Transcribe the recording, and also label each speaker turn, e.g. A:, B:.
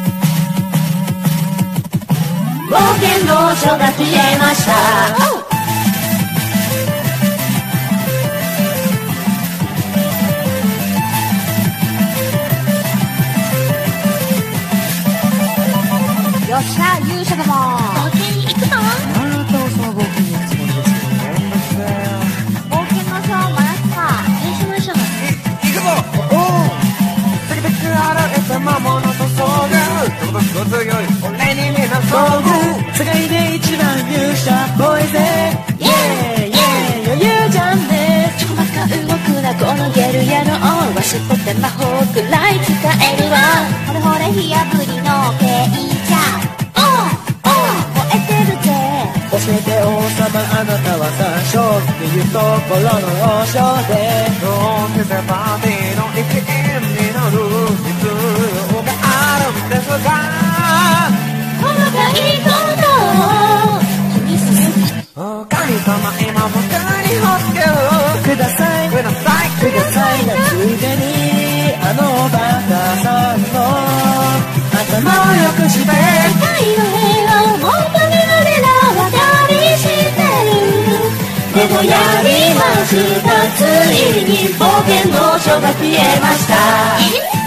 A: 冒険の書が消えました。
B: よっしゃ勇者ども
A: 冒険に行くぞ。
C: あなたはその冒険に行くつもりですけど、めんどくせえ。
B: 冒険の書を回すか。
A: 行きましょう。
C: 行くぞ。おお。テクテク洗えた魔物と遭遇。どこどこより俺に目の遭遇。世界で一番勇者っぽいぜ。イエーイイエーイ余裕じゃんね。
A: ちょこまか動くなこのゲルヤの王は尻尾で魔法くらい使えるわ。
B: ほれほれ火あぶりのケイちゃん。燃えてるぜ。
C: 教えて王様あなたは三章っていうところの王将でどうしてパーティーの一員になる必要があるんですか。
A: 細かいことを気にする。
C: お神様今僕に助けをくださいくださいくださいなついでにあのバカさんの頭を良くして
A: 世界の平和を求められなわかりしてる。でもやりました。ついに冒険の書が消えました。